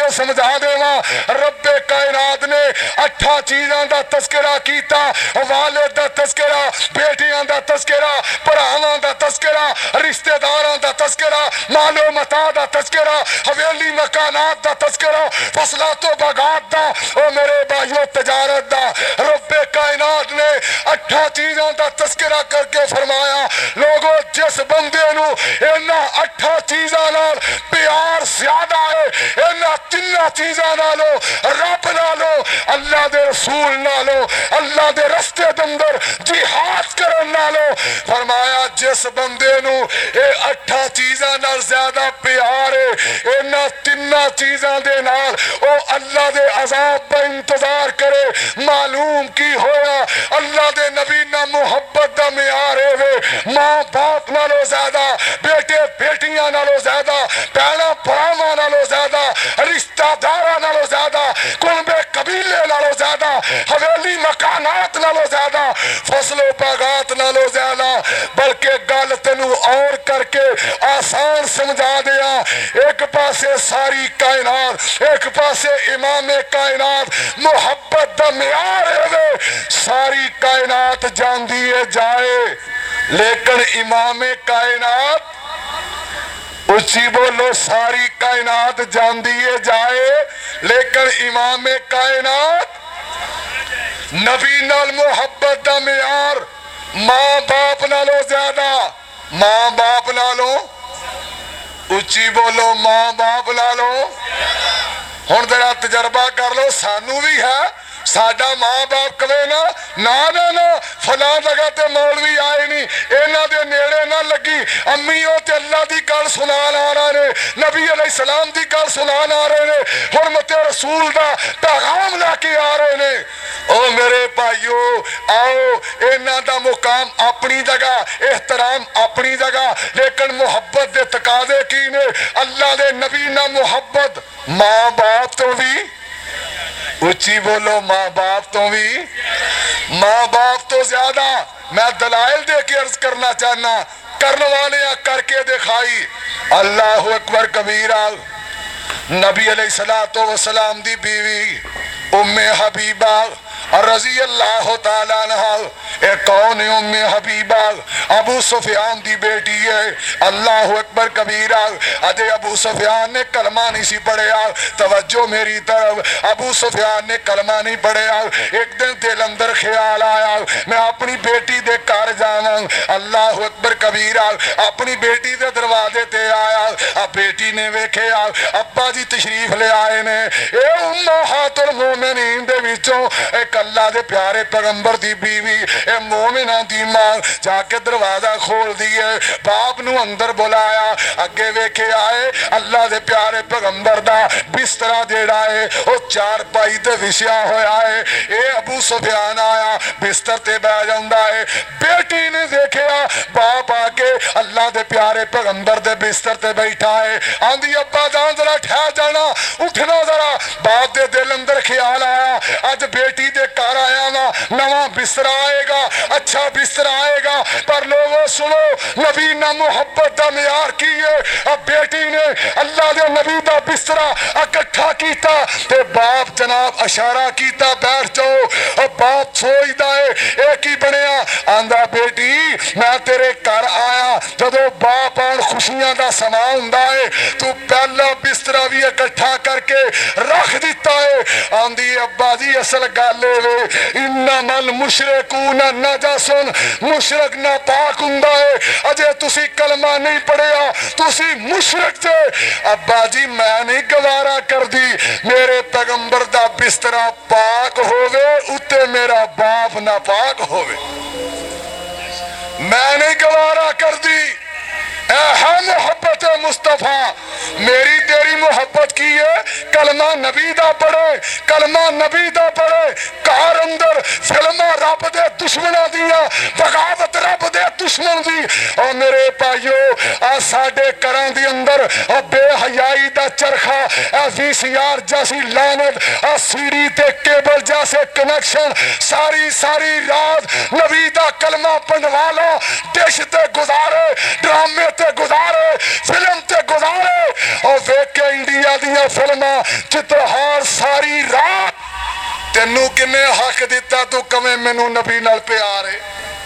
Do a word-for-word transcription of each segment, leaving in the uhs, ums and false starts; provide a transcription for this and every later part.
تینوں سمجھا دیواں رب کائنات نے اٹھا چیزاں دا تذکرہ کیتا والد دا تذکرہ بیٹیاں دا تذکرہ پراواں دا تذکرہ رشتہ داراں دا تذکرہ مال و متاع دا تذکرہ حویلی مکانات دا تذکرہ فصلات و باغات دا او میرے بھائیو تجارت دا رب کائنات نے اٹھا چیزاں دا تذکرہ کر کے فرمایا لوگوں جس بندے نو انہاں اٹھا چیزاں نال پیار زیادہ ہے انہاں تیناں چیزاں نالو رب نالو اللہ دے رسول نالو اللہ دے رستے دے اندر جہاد کرن نالو فرمایا جس بندے نو اے اٹھا چیزاں نال زیادہ پیار ہے انہاں تیناں چیزاں دے نال او اللہ دے عذاب دا انتظار کرے معلوم کی ہویا اللہ دے نبی نہ محبت دا معیار ہے ماں باپ نالو زیادہ بیٹے بیٹیاں نالو زیادہ بہناں بھراواں نالو زیادہ رشتہ داراں نالو زیادہ کنبے قبیلے نالو زیادہ حویلی مکانات نالو زیادہ فصل و باغات نالو زیادہ بلکہ گل تینوں اور کر کے آسان سمجھا دیا ایک پاسے ساری کائنات ایک پاسے امام کائنات محبت دا معیار ہے ساری کائنات جان دیے جائے لیکن امام کائنات اچھی بولو ساری کائنات جان دیے جائے لیکن امام کائنات نبی نال محبت دا معیار ماں باپ نالو زیادہ ماں باپ نالو اچھی بولو ماں باپ نالو ہن ذرا تجربہ کر لو سانو بھی ہے ساڈا ماں باپ کہے نا نا نا نا فلاں جگہ تے مولوی آئے نہیں انہاں دے نیڑے نہ لگی امیوں تے اللہ دی گل سنان آ رہے نے نبی علیہ السلام دی گل سنان آ رہے نے حرمت رسول دا پیغام لے کے آ رہے نے او میرے بھائیو آؤ انہاں دا مقام اپنی جگہ احترام اپنی جگہ لیکن محبت دے تقاضے کی نے اللہ دے نبی نہ محبت ماں باپ تو بھی اچھی بولو ماں باپ تو بھی ماں باپ تو زیادہ میں دلائل دے کے عرض کرنا چاہنا کرنے والے کر کے دکھائی اللہ اکبر کبیرہ نبی علیہ السلام دی بیوی ام حبیبہ رضی اللہ تعالیٰ عنہ اے کون ام حبیبہ ابو سفیان دی بیٹی ہے اللہ اکبر کبیرہ اجے ابو سفیان نے کلمہ نہیں سی پڑھیا توجہ میری طرف ابو سفیان نے کلمہ نہیں پڑھیا ایک دن دل اندر خیال آیا میں اپنی بیٹی دے کار جانا اللہ اکبر کبیرہ اپنی بیٹی دے دروازے تے آیا اب بیٹی نے ویکھے ابا جی تشریف لے آئے نے اے امہات المومنین دے وچوں ایک اللہ دے پیارے پیغمبر دی بیوی اے مومنہ دی ماں جا کے دروازہ کھول دیئے باپ نو اندر بلایا اگے ویکھے آئے اللہ دے پیارے پیغمبر دا بسترہ دیڑا ہے او چار پائی دے وشیا ہویا ہے اے ابو سفیان آیا بستر تے بہ جاندہ ہے بیٹی نے دیکھیا باپ آگے اللہ دے پیارے پیغمبر دے بستر تے بیٹھا ہے آندھی ابا جان ذرا ٹھہر جانا اٹھنا ذرا باپ دے دل اندر خیال آیا آج بیٹی دے کار آیا نا نواں بستر آئے گا اچھا بستر آئے گا پر لوگوں سنو نبی نہ محبت دا معیار کیے اب بیٹی نے اللہ دے نبی دا بسترہ اکٹھا کیتا تے باپ جناب اشارہ کیتا بیٹھ جاؤ اب باپ سوئی دائے ایک ہی بنیا آندہ بیٹی میں تیرے کار آیا جدو باپ آن خوشیاں دا سما ہوندا ہے تو پہلا بسترہ بھی اکٹھا کر کے رکھ دیتا ہے آندھی ابا جی اصل گالے وے انما المشرکون نجسن مشرک نہ پاک ہوندا ہے اجے تسی کلمہ نہیں پڑھیا تسی مشرک تھے ابا جی میں نہیں گوارا کر دی میرے پیغمبر دا بسترہ پاک ہووے اتے میرا باپ نہ پاک ہووے میں نہیں گوارا کر دی اے ہے محبت مصطفیٰ میری تیری محبت کی ہے کلمہ نبی دا پڑھے کلمہ نبی دا پڑھے کار اندر فلمہ رب دے دشمنہ دیا بغاوت رب دے دشمن دی اور میرے پائیو آ ساڑے کران دی اندر آ بے حیائی دا چرخہ آ وی سی آر جیسی لانت آ سیڑی تے کیبل جیسے کنیکشن ساری ساری رات نبی دا کلمہ پڑھوالا ڈش تے گزارے ڈرامے تے گزارے فلم تے گزارے اور ویک کے انڈیا دیا فلمہ چترہار ساری رات تینوں کنے حق دیتا تو کمیں مینوں نبی نال پیار ہے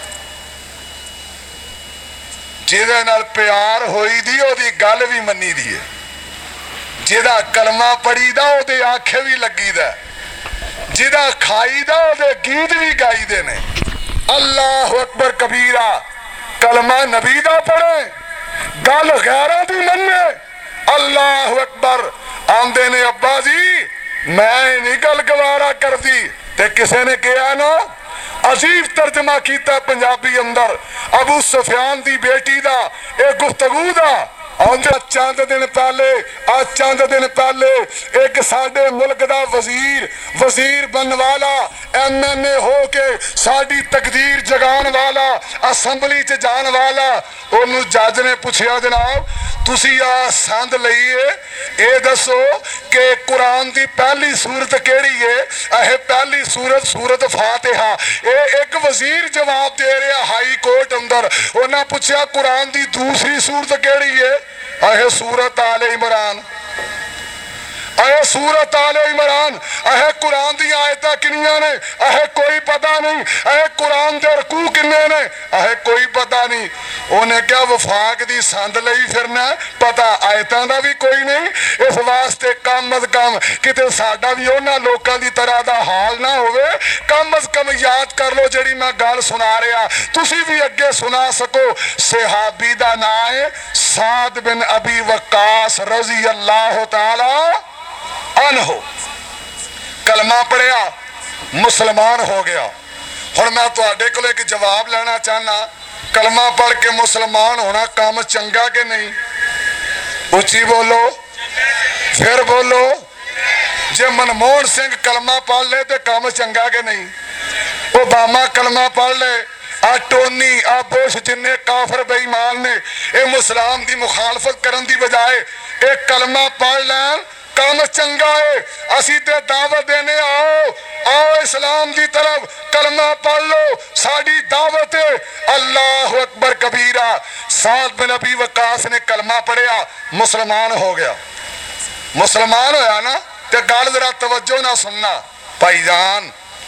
جیدے نال پیار ہوئی دی او دی گل بھی منی دی ہے جیدہ کلمہ پڑھی دا او دے آنکھیں بھی لگی دا جیدہ کھائی دا او دے گیت بھی گائی دے نے اللہ اکبر کبیرہ کلمہ نبی دا پڑھیں گل غیرہ دی مننے اللہ اکبر آندے نے ابا جی میں نہیں گل گوارا کر دی تے کسے نے کیا نا عجیب ترجمہ کیتا پنجابی اندر ابو سفیان دی بیٹی دا ایک گفتگو دا آج چند دن پہلے آج چند دن پہلے ایک ساڑھے ملک دا وزیر وزیر بن والا ایم این اے ہو کے ساڑھی تقدیر جگان والا اسمبلی چ جان والا انہوں جج نے پوچھیا جناب تسی آ سند لئیے اے دسو کہ قرآن دی پہلی سورت کیڑی ہے اے پہلی سورت سورت فاتحہ اے ایک وزیر جواب دے رہے ہائی کورٹ اندر انہوں پوچھیا قرآن دی دوسری سورت کیڑی ہے اے سورت آل عمران اے سورت آل عمران اے قرآن دی آیتہ کنیاں نے اے کوئی پتہ نہیں اے قرآن دے رکوع کنے نے اے کوئی پتہ نہیں انہیں کیا وفاق دی سند لئی پھرنا پتہ آیتاں دا بھی کوئی نہیں اس واسطے کم از کم کتے ساڈا بھی اونا لوکاں دی طرح دا حال نہ ہوئے کم از کم یاد کر لو جڑی میں گل سنا رہا تسی بھی اگے سنا سکو صحابی دا نام ہے سعد بن ابی وقاص رضی اللہ تعالی عنہ کلمہ پڑھیا مسلمان ہو گیا اور میں تو آڈے کو ایک جواب لینا چاہنا کلمہ پڑھ کے مسلمان ہونا کام چنگا کہ نہیں اچھی بولو پھر بولو جے منموہن سنگھ کلمہ پڑھ لے تو کام چنگا کہ نہیں اوباما کلمہ پڑھ لے آ ٹونی آ بوش جننے کافر بے ایمان نے اے مسلم دی مخالفت کرن دی بجائے ایک کلمہ پڑھ لیں کام چنگا ہے اسی تے دعوت دینے آؤ آؤ اسلام دی طرف کلمہ پڑھ لو ساڑی دعوت ہے اللہ اکبر کبیرہ سعد بن ابی وقاص نے کلمہ پڑھیا مسلمان ہو گیا مسلمان ہویا نا تے گال ذرا توجہ نہ سننا بھائی جان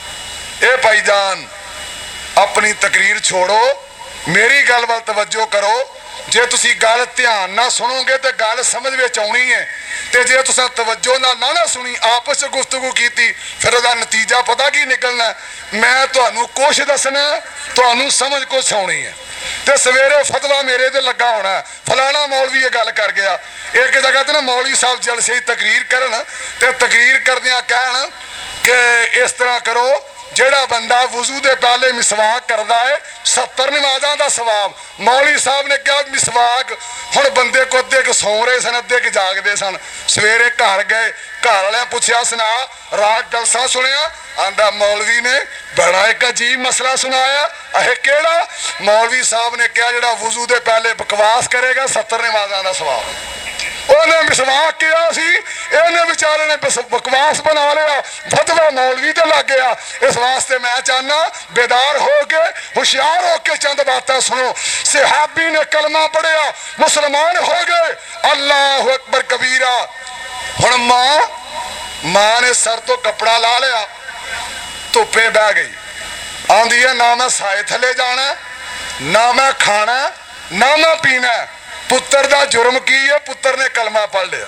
اے بھائی جان اپنی تقریر چھوڑو میری گل وال توجہ کرو جے تسی گل دھیان نہ سنو گے تے گل سمجھ وچ آونی ہے تے جے تساں توجہ نہ نہ سنی آپس وچ گفتگو کیتی پھر دا نتیجہ پتہ کی نکلنا میں تانوں کچھ دسنا تانوں سمجھ کچھ آونی ہے تے سویرے فتویٰ میرے تے لگا ہونا فلانا مولوی یہ گل کر گیا ایک جگہ تے نا مولوی صاحب جلسے تقریر کرن تے تقریر کردیاں کہن کہ اس طرح کرو جیڑا بندہ وضو دے پہلے مسواک کردا ہے ستر نمازاں دا ثواب مولوی صاحب نے کہا مسواک ہن بندے کو ادھے کے سو رہے سن ادھے کے جاگ دے سن سویرے گھر گئے گھر والے پوچھیا سنا رات جلسہ سنیا آندا مولوی نے بڑا ایک عجیب مسئلہ سنایا اے کیڑا مولوی صاحب نے کہا جیڑا وضو دے پہلے بکواس کرے گا ستر نمازاں دا ثواب انہیں مسواک کیا سی انہیں بیچارے نے بکواس بنا لیا فتویٰ مولوی تے لگ گیا اس واسطے میں چاہنا بیدار ہو کے ہوشیار ہو کے چند باتیں سنو صحابی نے کلمہ پڑھیا مسلمان ہو گئے اللہ اکبر کبیرہ ہن ماں ماں نے سر تو کپڑا لا لیا دھوپے بہ گئی آندی ہے نہ میں سائے تھلے جانا نہ میں کھانا نہ میں پینا پتر دا جرم کی ہے پتر نے کلمہ پڑھ لیا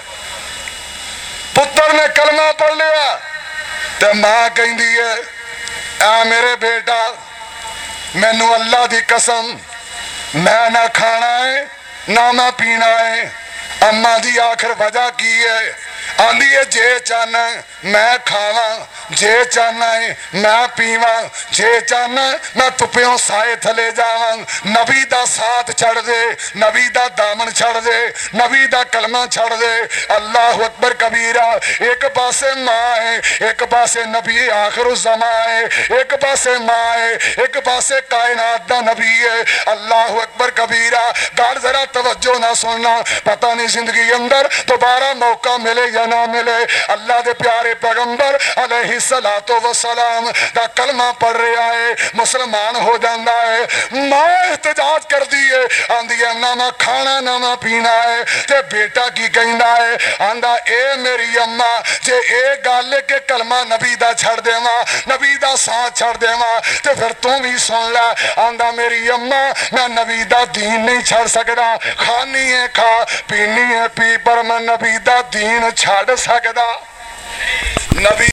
پتر نے کلمہ پڑھ لیا تے ماں کہیں دی ہے اے میرے بیٹا مینوں اللہ دی قسم میں نہ کھانا ہے نہ میں پینا ہے اما دی آخر وجہ کی ہے آندی ہے جے چاہنا میں کھاواں جے چاہنا ہے میں پیواں جے چاہنا میں تپیوں سائے تھلے جاواں نبی دا ساتھ چھڑ دے نبی دا دامن چھڑ دے نبی دا کلمہ چھڑ دے اللہ اکبر کبیرہ ایک پاسے ماں ہے ایک پاسے نبی آخر الزمان ہے ایک پاسے ماں ہے ایک پاسے کائنات دا نبی ہے اللہ اکبر کبیرہ گاڑ ذرا توجہ نہ سننا پتہ نہیں زندگی اندر دوبارہ موقع ملے یا نہ ملے، اللہ دے پیارے پیغمبر علیہ الصلوۃ والسلام دا کلمہ پڑھ رہا ہے، مسلمان ہو جاندہ ہے۔ ماں احتجاج کر دیئے، آندھی ہے نہ میں کھانا نہ میں پینا ہے، تے بیٹا کی کہندا ہے، آندھا اے میری اماں جے اے گالے کے کلمہ نبی دا چھڑ دے ماں، نبی دا ساتھ چھڑ دے ماں، تے پھر تم بھی سن لے، آندھا میری اماں میں نبی دا دین نہیں چھڑ سکدا، کھانی ہے کھا پینی ہے پی، پر میں نبی دا دین چھڑ سکدا۔ نبی